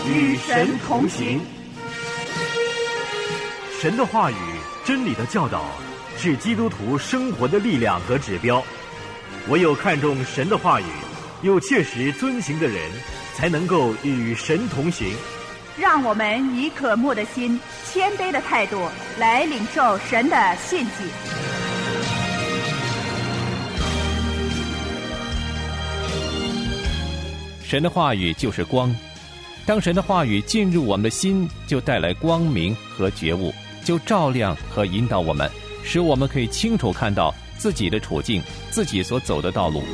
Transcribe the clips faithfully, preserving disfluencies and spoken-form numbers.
与神同行。 神的话语、真理的教导是基督徒生活的力量和指标。唯有看重神的话语，又切实遵行的人，才能够与神同行。 让我们以渴慕的心、谦卑的态度来领受神的信息。 神的话语就是光，当神的话语进入我们的心，就带来光明和觉悟，就照亮和引导我们，使我们可以清楚看到自己的处境，自己所走的道路。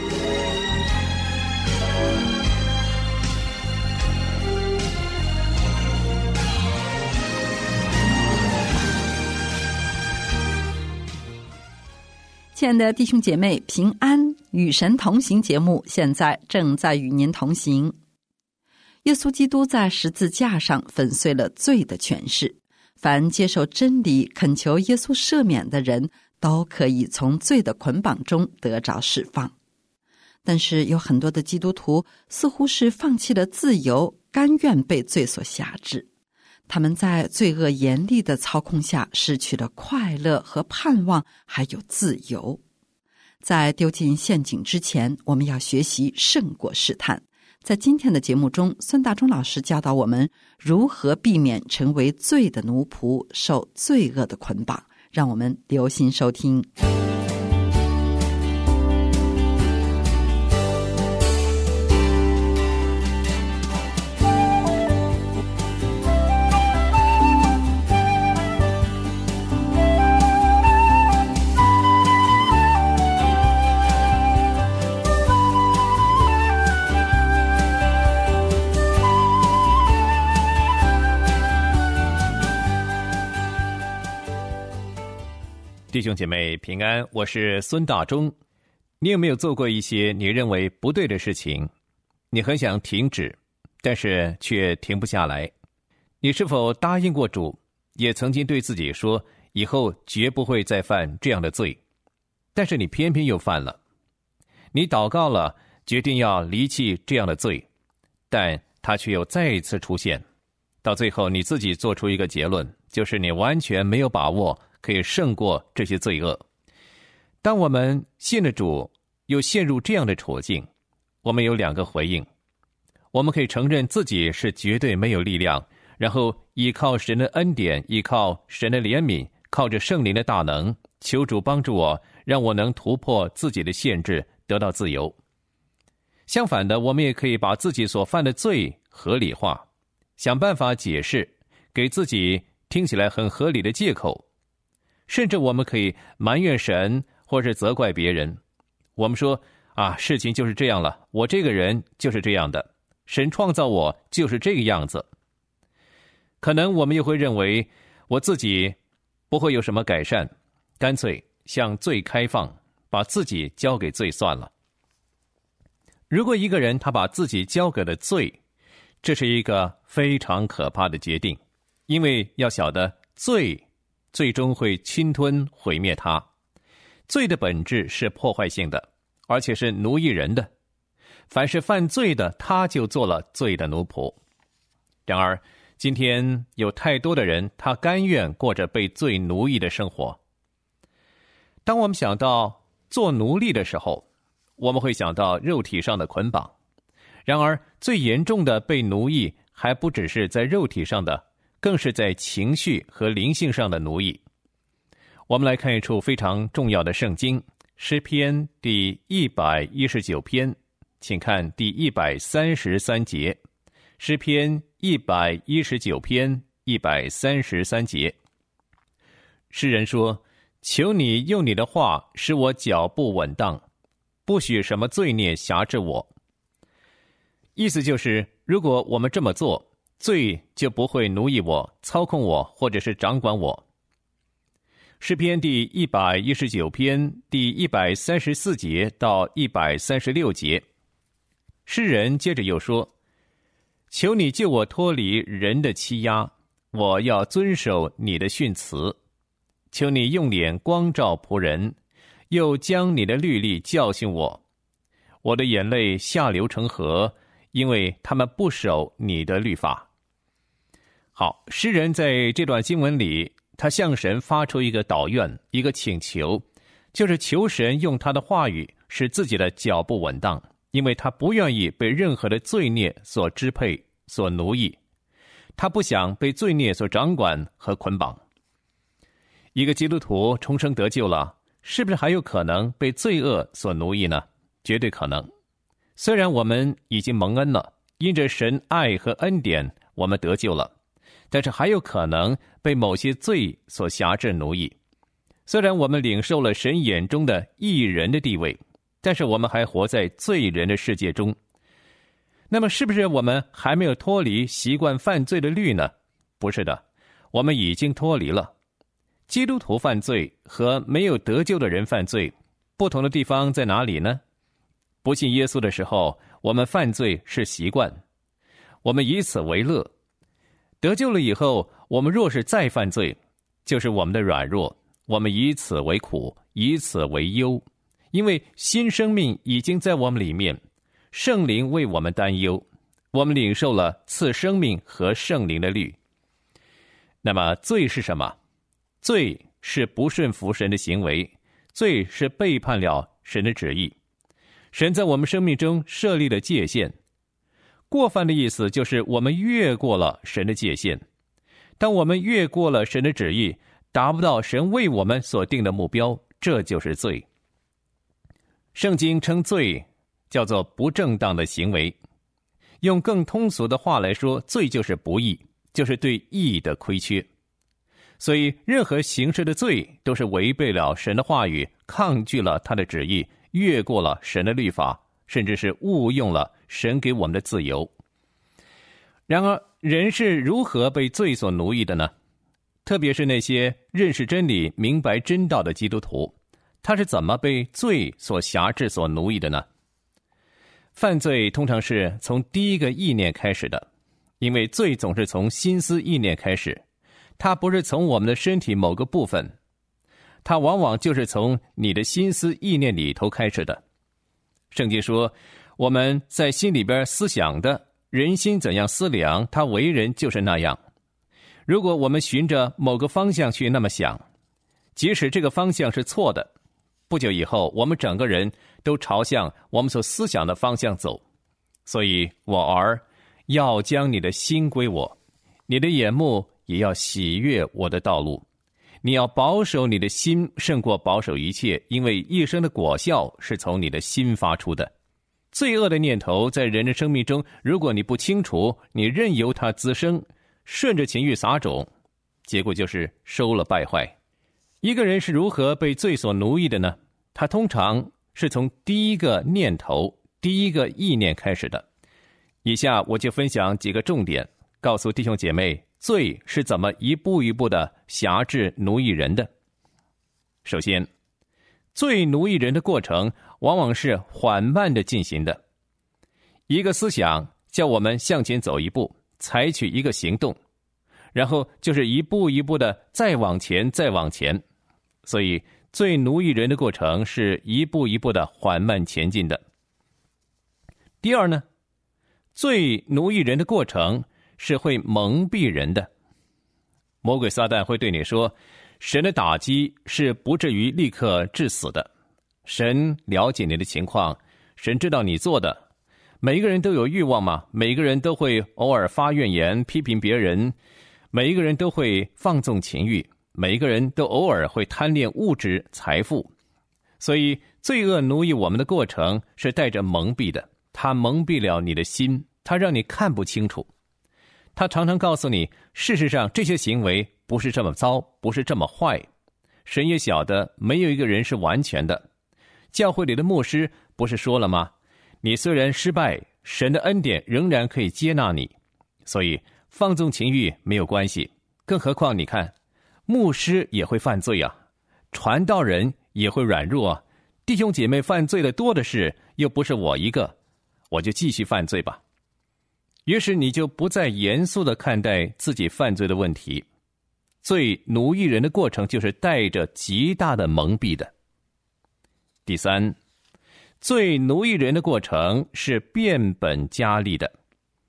亲爱的弟兄姐妹，平安，与神同行节目现在正在与您同行。耶稣基督在十字架上粉碎了罪的权势，凡接受真理、恳求耶稣赦免的人，都可以从罪的捆绑中得着释放。但是有很多的基督徒似乎是放弃了自由，甘愿被罪所辖制。他们在罪恶严厉的操控下，失去了快乐和盼望，还有自由。在丢进陷阱之前，我们要学习胜过试探。在今天的节目中，孙大中老师教导我们如何避免成为罪的奴仆，受罪恶的捆绑。让我们留心收听。 弟兄姐妹平安，我是孙大中。你有没有做过一些你认为不对的事情？你很想停止，但是却停不下来。你是否答应过主，也曾经对自己说以后绝不会再犯这样的罪，但是你偏偏又犯了。你祷告了，决定要离弃这样的罪，但它却又再一次出现。到最后你自己做出一个结论，就是你完全没有把握可以胜过这些罪恶。当我们信了主，又陷入这样的处境，我们有两个回应。我们可以承认自己是绝对没有力量，然后依靠神的恩典，依靠神的怜悯，靠着圣灵的大能，求主帮助我，让我能突破自己的限制，得到自由。相反的，我们也可以把自己所犯的罪合理化，想办法解释，给自己听起来很合理的借口。甚至我们可以埋怨神，或是责怪别人。我们说啊，事情就是这样了，我这个人就是这样的，神创造我就是这个样子。可能我们又会认为我自己不会有什么改善，干脆向罪开放，把自己交给罪算了。如果一个人他把自己交给了罪，这是一个非常可怕的决定，因为要晓得罪最终会侵吞毁灭他。罪的本质是破坏性的，而且是奴役人的。凡是犯罪的，他就做了罪的奴仆。然而今天有太多的人，他甘愿过着被罪奴役的生活。当我们想到做奴隶的时候，我们会想到肉体上的捆绑。然而最严重的被奴役还不只是在肉体上的，更是在情绪和灵性上的奴役。我们来看一处非常重要的圣经，诗篇第一百一十九篇，请看第一百三十三节。诗篇一百一十九篇一百三十三节，诗人说：求你用你的话使我脚步稳当，不许什么罪孽辖制我。意思就是，如果我们这么做，罪就不会奴役我、操控我，或者是掌管我。诗篇第一百一十九篇第一百三十四节到一百三十六节，诗人接着又说：求你救我脱离人的欺压，我要遵守你的训词。求你用脸光照仆人，又将你的律例教训我。我的眼泪下流成河，因为他们不守你的律法。 好，诗人在这段经文里，他向神发出一个祷愿，一个请求，就是求神用他的话语使自己的脚步稳当，因为他不愿意被任何的罪孽所支配、所奴役，他不想被罪孽所掌管和捆绑。一个基督徒重生得救了，是不是还有可能被罪恶所奴役呢？绝对可能。虽然我们已经蒙恩了，因着神爱和恩典我们得救了，但是还有可能被某些罪所辖制奴役。虽然我们领受了神眼中的义人的地位，但是我们还活在罪人的世界中。那么是不是我们还没有脱离习惯犯罪的律呢？不是的，我们已经脱离了。基督徒犯罪和没有得救的人犯罪不同的地方在哪里呢？不信耶稣的时候，我们犯罪是习惯，我们以此为乐。得救了以后，我们若是再犯罪，就是我们的软弱，我们以此为苦，以此为忧，因为新生命已经在我们里面，圣灵为我们担忧，我们领受了赐生命和圣灵的律。那么罪是什么？罪是不顺服神的行为，罪是背叛了神的旨意。神在我们生命中设立了界限，过犯的意思就是我们越过了神的界限。当我们越过了神的旨意，达不到神为我们所定的目标，这就是罪。圣经称罪叫做不正当的行为，用更通俗的话来说，罪就是不义，就是对义的亏缺。所以任何形式的罪都是违背了神的话语，抗拒了他的旨意，越过了神的律法，甚至是误用了神给我们的自由。然而人是如何被罪所奴役的呢？特别是那些认识真理、明白真道的基督徒，他是怎么被罪所辖制、所奴役的呢？犯罪通常是从第一个意念开始的，因为罪总是从心思意念开始，它不是从我们的身体某个部分，它往往就是从你的心思意念里头开始的。圣经说，我们在心里边思想的，人心怎样思量，他为人就是那样。如果我们循着某个方向去那么想，即使这个方向是错的，不久以后我们整个人都朝向我们所思想的方向走。所以我儿，要将你的心归我，你的眼目也要喜悦我的道路。你要保守你的心胜过保守一切，因为一生的果效是从你的心发出的。罪恶的念头在人的生命中，如果你不清除，你任由它滋生，顺着情欲撒种，结果就是收了败坏。一个人是如何被罪所奴役的呢？他通常是从第一个念头、第一个意念开始的。以下我就分享几个重点，告诉弟兄姐妹，罪是怎么一步一步的辖制奴役人的。首先，罪奴役人的过程往往是缓慢的进行的。一个思想叫我们向前走一步，采取一个行动，然后就是一步一步的再往前再往前。所以罪奴役人的过程是一步一步的缓慢前进的。第二呢，罪奴役人的过程是会蒙蔽人的。魔鬼撒旦会对你说，神的打击是不至于立刻致死的，神了解你的情况，神知道你做的。每一个人都有欲望嘛，每一个人都会偶尔发怨言批评别人，每一个人都会放纵情欲，每一个人都偶尔会贪恋物质财富。所以罪恶奴役我们的过程是带着蒙蔽的，它蒙蔽了你的心，它让你看不清楚。他常常告诉你，事实上这些行为不是这么糟，不是这么坏。神也晓得没有一个人是完全的。教会里的牧师不是说了吗？你虽然失败，神的恩典仍然可以接纳你。所以放纵情欲没有关系，更何况你看，牧师也会犯罪啊，传道人也会软弱啊，弟兄姐妹犯罪的多的是，又不是我一个，我就继续犯罪吧。于是你就不再严肃地看待自己犯罪的问题。罪奴役人的过程就是带着极大的蒙蔽的。第三，罪奴役人的过程是变本加厉的。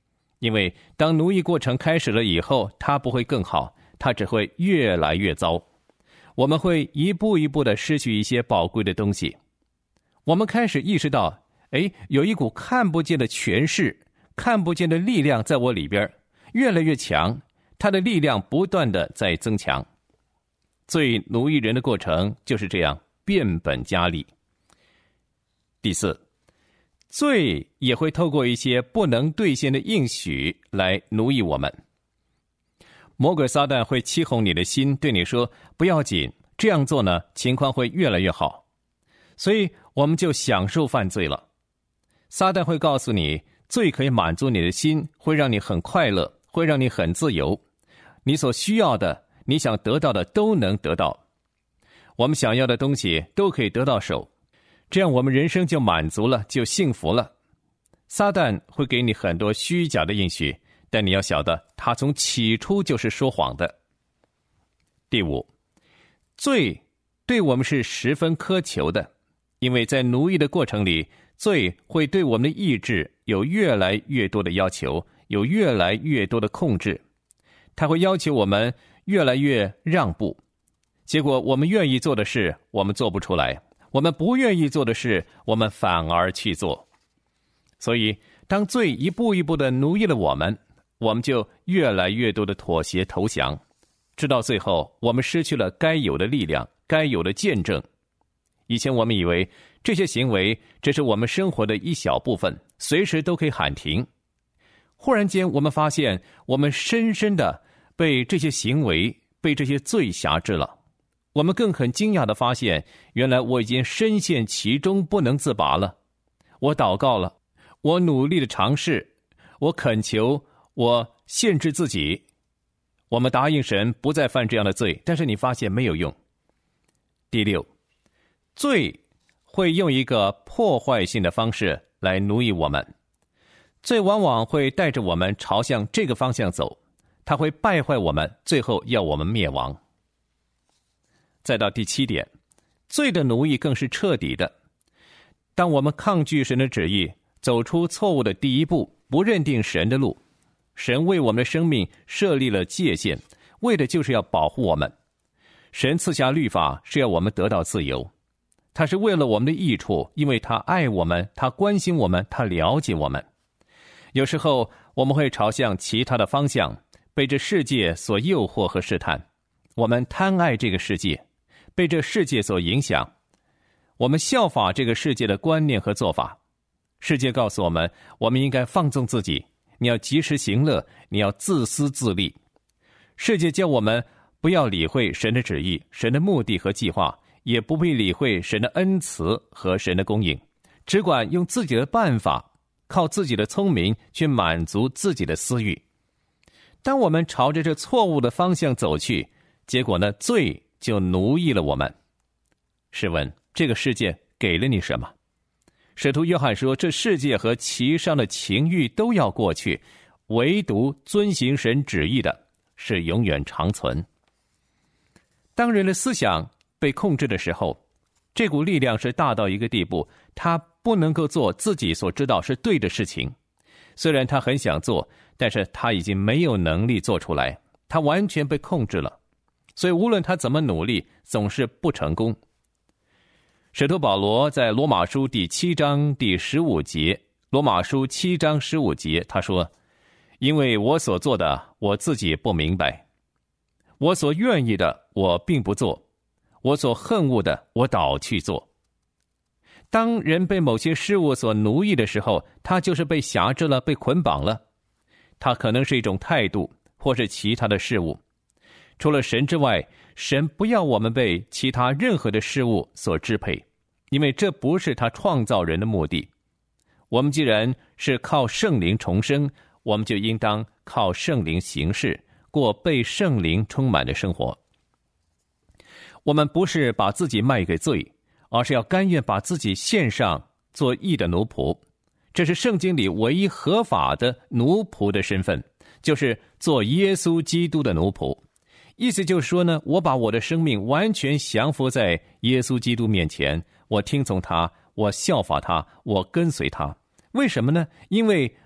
因为当奴役过程开始了以后，它不会更好，它只会越来越糟。我们会一步一步地失去一些宝贵的东西。我们开始意识到，哎，有一股看不见的权势，看不见的力量在我里边越来越强，它的力量不断地在增强。罪奴役人的过程就是这样变本加厉。第四，罪也会透过一些不能兑现的应许来奴役我们。魔鬼撒旦会欺哄你的心，对你说不要紧，这样做呢，情况会越来越好，所以我们就享受犯罪了。撒旦会告诉你，罪可以满足你的心，会让你很快乐，会让你很自由，你所需要的，你想得到的都能得到，我们想要的东西都可以得到手，这样我们人生就满足了，就幸福了。撒旦会给你很多虚假的应许，但你要晓得，他从起初就是说谎的。第五，罪对我们是十分苛求的，因为在奴役的过程里，罪会对我们的意志有越来越多的要求，有越来越多的控制，他会要求我们越来越让步，结果我们愿意做的事我们做不出来，我们不愿意做的事我们反而去做。所以当罪一步一步地奴役了我们，我们就越来越多的妥协投降，直到最后我们失去了该有的力量，该有的见证。以前我们以为这些行为只是我们生活的一小部分，随时都可以喊停。忽然间我们发现，我们深深的被这些行为，被这些罪辖制了。我们更很惊讶地发现，原来我已经深陷其中不能自拔了。我祷告了，我努力的尝试，我恳求，我限制自己，我们答应神不再犯这样的罪，但是你发现没有用。第六，罪会用一个破坏性的方式来奴役我们。罪往往会带着我们朝向这个方向走，它会败坏我们，最后要我们灭亡。再到第七点，罪的奴役更是彻底的。当我们抗拒神的旨意，走出错误的第一步，不认定神的路，神为我们的生命设立了界限，为的就是要保护我们。神赐下律法是要我们得到自由，他是为了我们的益处，因为他爱我们，他关心我们，他了解我们。有时候我们会朝向其他的方向，被这世界所诱惑和试探，我们贪爱这个世界，被这世界所影响，我们效法这个世界的观念和做法。世界告诉我们，我们应该放纵自己，你要及时行乐，你要自私自利。世界叫我们不要理会神的旨意，神的目的和计划，也不必理会神的恩慈和神的供应，只管用自己的办法，靠自己的聪明去满足自己的私欲。当我们朝着这错误的方向走去，结果呢，罪就奴役了我们。试问，这个世界给了你什么？使徒约翰说，这世界和其上的情欲都要过去，唯独遵行神旨意的是永远长存。当人的思想被控制的时候，这股力量是大到一个地步，他不能够做自己所知道是对的事情。虽然他很想做，但是他已经没有能力做出来，他完全被控制了。所以无论他怎么努力，总是不成功。使徒保罗在罗马书第七章第十五节，罗马书七章十五节，他说，因为我所做的我自己不明白，我所愿意的我并不做，我所恨恶的我倒去做。当人被某些事物所奴役的时候，他就是被辖制了，被捆绑了。他可能是一种态度，或是其他的事物。除了神之外，神不要我们被其他任何的事物所支配，因为这不是他创造人的目的。我们既然是靠圣灵重生，我们就应当靠圣灵行事，过被圣灵充满的生活。我们不是把自己卖给罪，而是要甘愿把自己献上做义的奴仆。这是圣经里唯一合法的奴仆的身份，就是做耶稣基督的奴仆。意思就是说呢，我把我的生命完全降服在耶稣基督面前，我听从他，我效法他，我跟随他。为什么呢？因为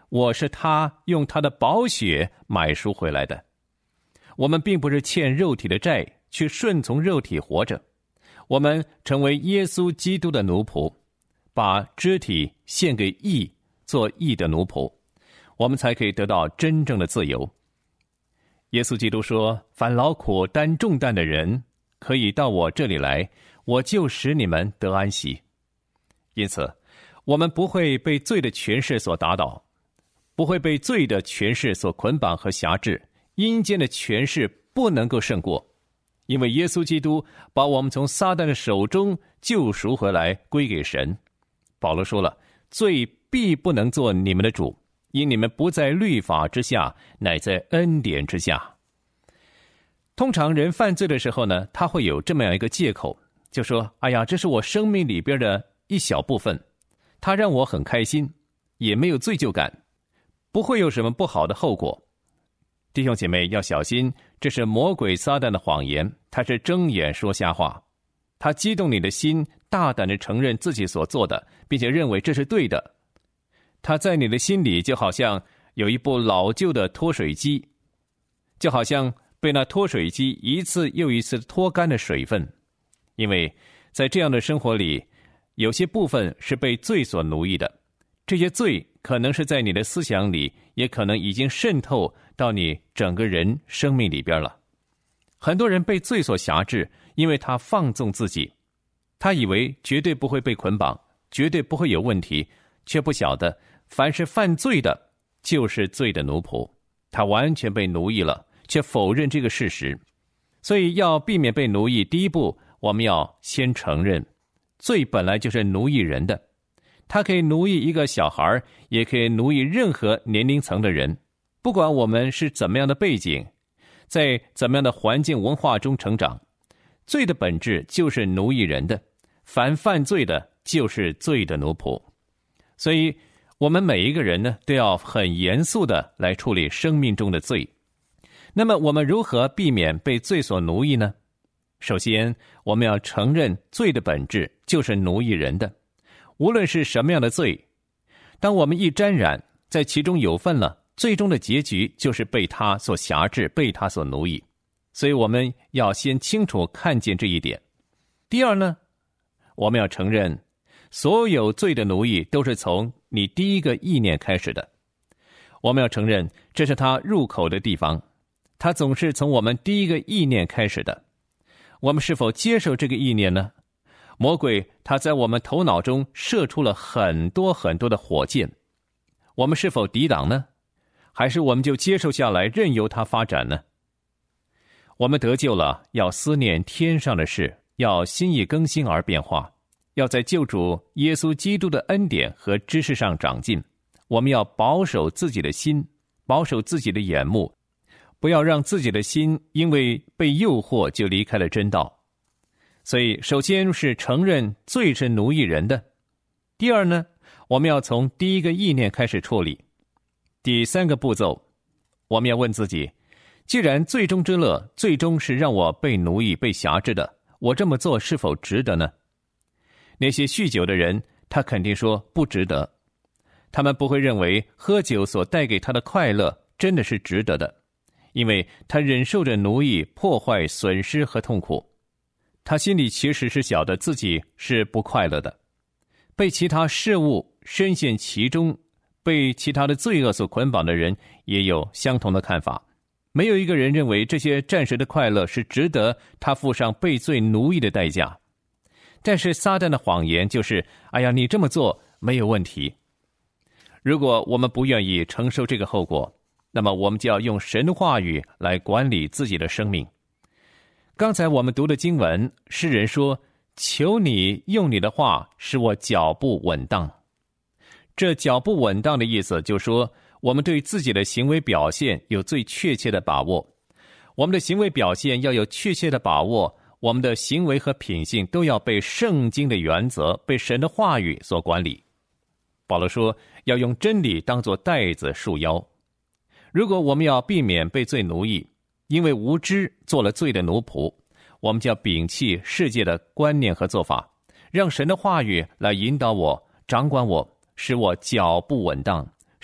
我是他用他的宝血买赎回来的。我们并不是欠肉体的债，去顺从肉体活着。我们成为耶稣基督的奴仆，把肢体献给义，做义的奴仆，我们才可以得到真正的自由。耶稣基督说，凡劳苦担重担的人，可以到我这里来，我就使你们得安息。因此，我们不会被罪的权势所打倒，不会被罪的权势所捆绑和辖制，阴间的权势不能够胜过，因为耶稣基督把我们从撒旦的手中救赎回来，归给神。保罗说了，罪必不能做你们的主，因你们不在律法之下，乃在恩典之下。通常人犯罪的时候呢，他会有这么样一个借口，就说，哎呀，这是我生命里边的一小部分，它让我很开心，也没有罪疚感，不会有什么不好的后果。弟兄姐妹要小心，这是魔鬼撒旦的谎言，他是睁眼说瞎话，他激动你的心，大胆地承认自己所做的，并且认为这是对的。他在你的心里就好像有一部老旧的脱水机，就好像被那脱水机一次又一次脱干的水分。因为在这样的生活里，有些部分是被罪所奴役的，这些罪可能是在你的思想里，也可能已经渗透到你整个人生命里边了。很多人被罪所辖制，因为他放纵自己，他以为绝对不会被捆绑，绝对不会有问题，却不晓得凡是犯罪的就是罪的奴仆，他完全被奴役了，却否认这个事实。所以要避免被奴役，第一步我们要先承认，罪本来就是奴役人的，它可以奴役一个小孩，也可以奴役任何年龄层的人，不管我们是怎么样的背景，在怎么样的环境文化中成长，罪的本质就是奴役人的，凡犯罪的就是罪的奴仆。所以我们每一个人呢，都要很严肃的来处理生命中的罪。那么我们如何避免被罪所奴役呢？首先，我们要承认罪的本质就是奴役人的，无论是什么样的罪，当我们一沾染，在其中有份了，最终的结局就是被他所辖制，被他所奴役。所以我们要先清楚看见这一点。第二呢，我们要承认所有罪的奴役都是从你第一个意念开始的。我们要承认这是他入口的地方，他总是从我们第一个意念开始的。我们是否接受这个意念呢？魔鬼他在我们头脑中射出了很多很多的火箭，我们是否抵挡呢？还是我们就接受下来，任由它发展呢？我们得救了，要思念天上的事，要心意更新而变化，要在救主耶稣基督的恩典和知识上长进。我们要保守自己的心，保守自己的眼目，不要让自己的心因为被诱惑就离开了真道。所以首先是承认罪是奴役人的。第二呢，我们要从第一个意念开始处理。第三个步骤，我们要问自己，既然最终之乐最终是让我被奴役被辖制的，我这么做是否值得呢？那些酗酒的人，他肯定说不值得，他们不会认为喝酒所带给他的快乐真的是值得的，因为他忍受着奴役、破坏、损失和痛苦，他心里其实是晓得自己是不快乐的。被其他事物深陷其中，被其他的罪恶所捆绑的人也有相同的看法。没有一个人认为这些暂时的快乐是值得他付上被罪奴役的代价。但是撒旦的谎言就是，哎呀，你这么做没有问题。如果我们不愿意承受这个后果，那么我们就要用神的话语来管理自己的生命。刚才我们读的经文，诗人说，求你用你的话使我脚步稳当。这脚步稳当的意思就是说，我们对自己的行为表现有最确切的把握。我们的行为表现要有确切的把握，我们的行为和品性都要被圣经的原则，被神的话语所管理。保罗说，要用真理当作带子束腰。如果我们要避免被罪奴役，因为无知做了罪的奴仆，我们就要摒弃世界的观念和做法，让神的话语来引导我、掌管我，使我脚步稳当，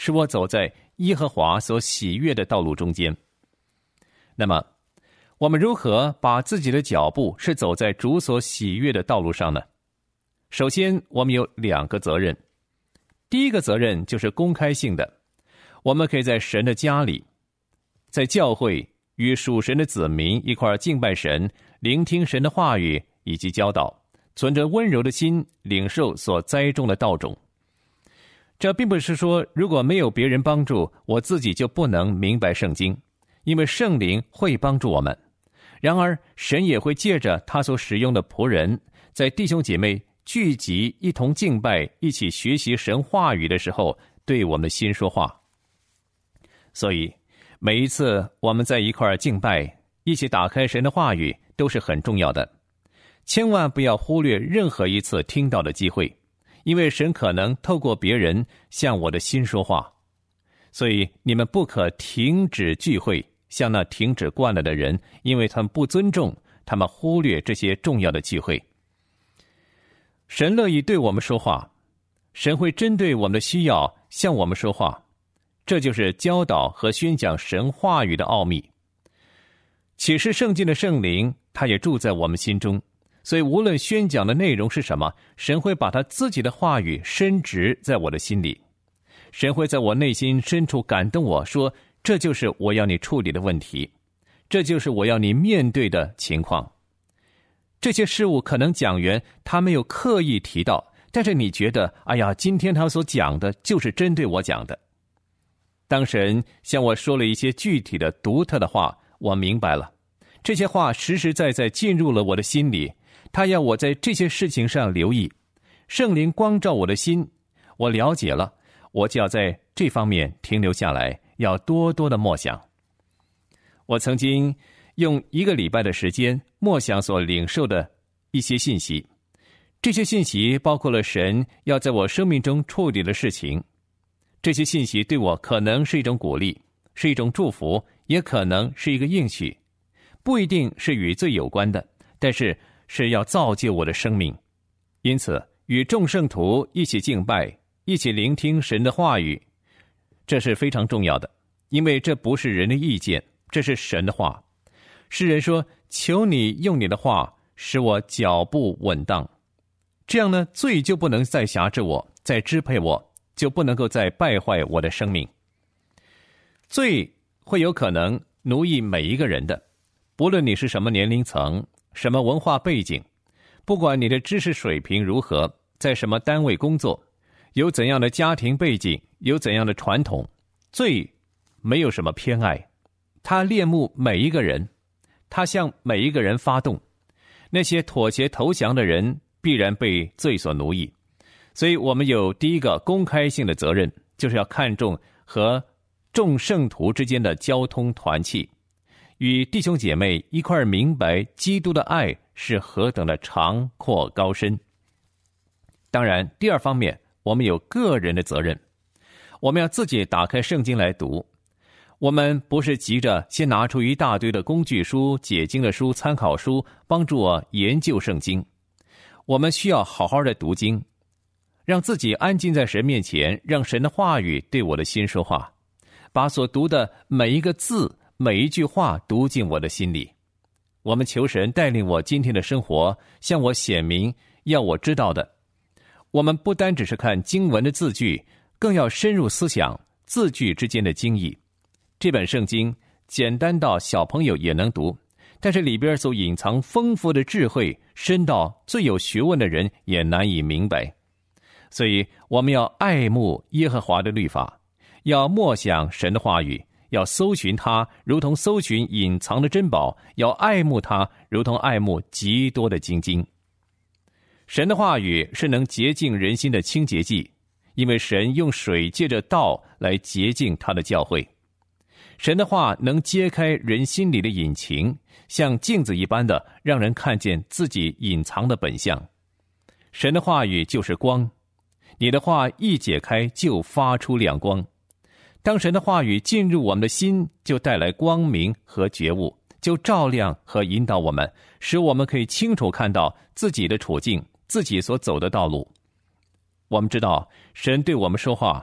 使我走在耶和华所喜悦的道路中间。那么，我们如何把自己的脚步是走在主所喜悦的道路上呢？首先，我们有两个责任。第一个责任就是公开性的，我们可以在神的家里，在教会与属神的子民一块敬拜神，聆听神的话语以及教导，存着温柔的心领受所栽种的道种。这并不是说如果没有别人帮助，我自己就不能明白圣经，因为圣灵会帮助我们。然而神也会借着他所使用的仆人，在弟兄姐妹聚集一同敬拜，一起学习神话语的时候，对我们的心说话。所以每一次我们在一块敬拜，一起打开神的话语，都是很重要的。千万不要忽略任何一次听到的机会，因为神可能透过别人向我的心说话。所以你们不可停止聚会，像那停止惯了的人，因为他们不尊重，他们忽略这些重要的聚会。神乐意对我们说话，神会针对我们的需要向我们说话，这就是教导和宣讲神话语的奥秘。启示圣经的圣灵，他也住在我们心中，所以无论宣讲的内容是什么，神会把他自己的话语深植在我的心里。神会在我内心深处感动我说，这就是我要你处理的问题，这就是我要你面对的情况。这些事物可能讲员他没有刻意提到，但是你觉得，哎呀，今天他所讲的就是针对我讲的。当神向我说了一些具体的独特的话，我明白了，这些话实实在在进入了我的心里，他要我在这些事情上留意。圣灵光照我的心，我了解了，我就要在这方面停留下来，要多多的默想。我曾经用一个礼拜的时间默想所领受的一些信息，这些信息包括了神要在我生命中处理的事情。这些信息对我可能是一种鼓励，是一种祝福，也可能是一个应许，不一定是与罪有关的，但是是要造就我的生命。因此与众圣徒一起敬拜，一起聆听神的话语，这是非常重要的，因为这不是人的意见，这是神的话。诗人说，求你用你的话使我脚步稳当，这样呢，罪就不能再辖制我，再支配我，就不能够再败坏我的生命。罪会有可能奴役每一个人的，不论你是什么年龄层，什么文化背景，不管你的知识水平如何，在什么单位工作，有怎样的家庭背景，有怎样的传统，罪没有什么偏爱，他恋慕每一个人，他向每一个人发动。那些妥协投降的人必然被罪所奴役。所以我们有第一个公开性的责任，就是要看重和众圣徒之间的交通团契，与弟兄姐妹一块明白基督的爱是何等的长阔高深。当然，第二方面，我们有个人的责任，我们要自己打开圣经来读。我们不是急着先拿出一大堆的工具书、解经的书、参考书，帮助我研究圣经。我们需要好好的读经，让自己安静在神面前，让神的话语对我的心说话，把所读的每一个字、每一句话读进我的心里。我们求神带领我今天的生活，向我显明要我知道的。我们不单只是看经文的字句，更要深入思想字句之间的经义。这本圣经简单到小朋友也能读，但是里边所隐藏丰富的智慧，深到最有学问的人也难以明白。所以我们要爱慕耶和华的律法，要默想神的话语，要搜寻它如同搜寻隐藏的珍宝，要爱慕它如同爱慕极多的精金。神的话语是能洁净人心的清洁剂，因为神用水借着道来洁净他的教会。神的话能揭开人心里的隐情，像镜子一般的让人看见自己隐藏的本相。神的话语就是光，你的话一解开就发出亮光。当神的话语进入我们的心，就带来光明和觉悟，就照亮和引导我们，使我们可以清楚看到自己的处境，自己所走的道路。我们知道神对我们说话，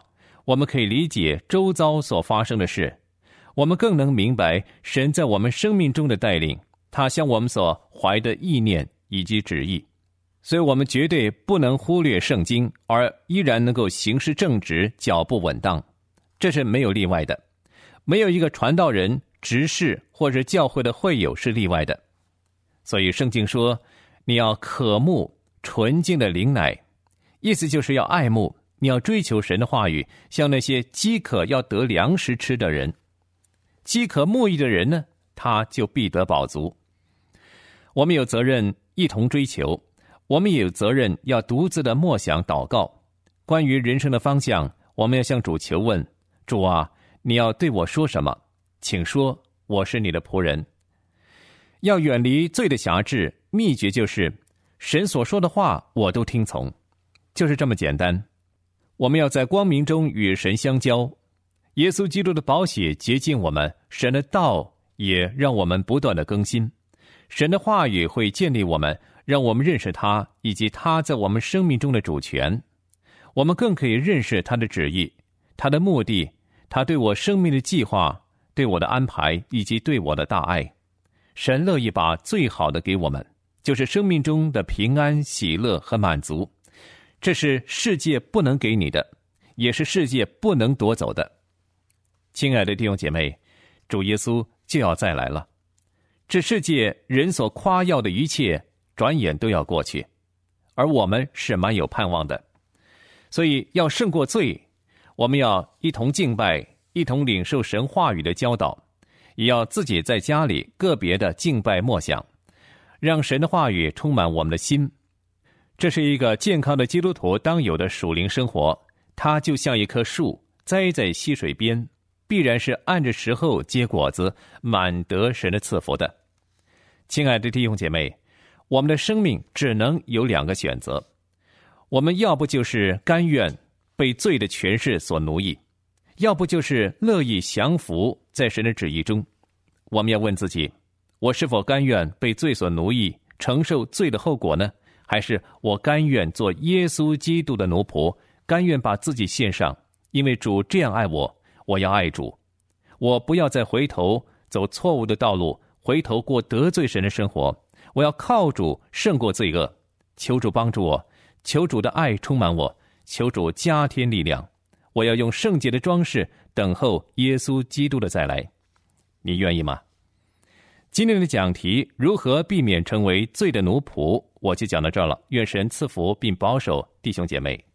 我们可以理解周遭所发生的事，我们更能明白神在我们生命中的带领，他向我们所怀的意念以及旨意。所以我们绝对不能忽略圣经，而依然能够行事正直，脚步稳当。这是没有例外的，没有一个传道人、执事或者教会的会友是例外的。所以圣经说，你要渴慕纯净的灵奶，意思就是要爱慕，你要追求神的话语，像那些饥渴要得粮食吃的人。饥渴慕义的人呢，他就必得饱足。我们有责任一同追求，我们也有责任要独自的默想祷告。关于人生的方向，我们要向主求问，主啊，你要对我说什么？请说，我是你的仆人。要远离罪的辖制，秘诀就是神所说的话我都听从，就是这么简单。我们要在光明中与神相交，耶稣基督的宝血洁净我们，神的道也让我们不断的更新，神的话语会建立我们，让我们认识他以及他在我们生命中的主权。我们更可以认识他的旨意，他的目的，他对我生命的计划，对我的安排以及对我的大爱。神乐意把最好的给我们，就是生命中的平安、喜乐和满足。这是世界不能给你的，也是世界不能夺走的。亲爱的弟兄姐妹，主耶稣就要再来了，这世界人所夸耀的一切转眼都要过去，而我们是蛮有盼望的。所以要胜过罪，我们要一同敬拜，一同领受神话语的教导，也要自己在家里个别的敬拜默想，让神的话语充满我们的心。这是一个健康的基督徒当有的属灵生活，它就像一棵树栽在溪水边，必然是按着时候结果子，满得神的赐福的。亲爱的弟兄姐妹，我们的生命只能有两个选择，我们要不就是甘愿被罪的权势所奴役，要不就是乐意降服在神的旨意中。我们要问自己，我是否甘愿被罪所奴役，承受罪的后果呢？还是我甘愿做耶稣基督的奴仆，甘愿把自己献上，因为主这样爱我，我要爱主。我不要再回头走错误的道路，回头过得罪神的生活。我要靠主胜过罪恶。求主帮助我，求主的爱充满我，求主加添力量。我要用圣洁的装饰等候耶稣基督的再来。你愿意吗？今天的讲题，如何避免成为罪的奴仆，我就讲到这儿了。愿神赐福并保守弟兄姐妹。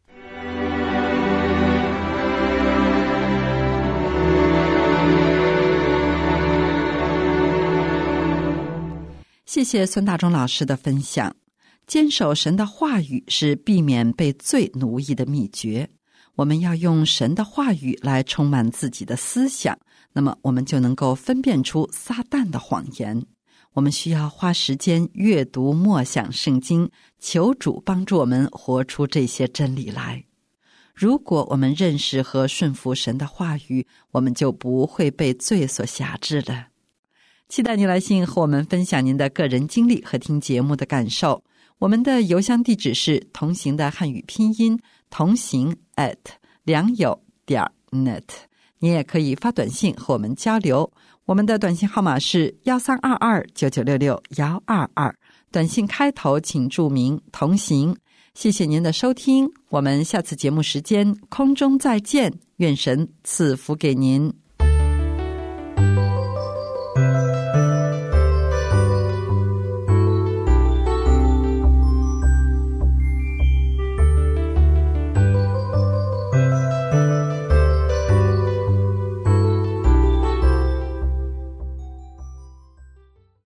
谢谢孙大中老师的分享。坚守神的话语是避免被罪奴役的秘诀。我们要用神的话语来充满自己的思想，那么我们就能够分辨出撒旦的谎言。我们需要花时间阅读默想圣经，求主帮助我们活出这些真理来。如果我们认识和顺服神的话语，我们就不会被罪所辖制了。期待您来信和我们分享您的个人经历和听节目的感受。我们的邮箱地址是同行的汉语拼音同行 at 良友点 net。 你也可以发短信和我们交流，我们的短信号码是一三二二九九六六一二二，短信开头请注明同行。谢谢您的收听，我们下次节目时间空中再见，愿神赐福给您。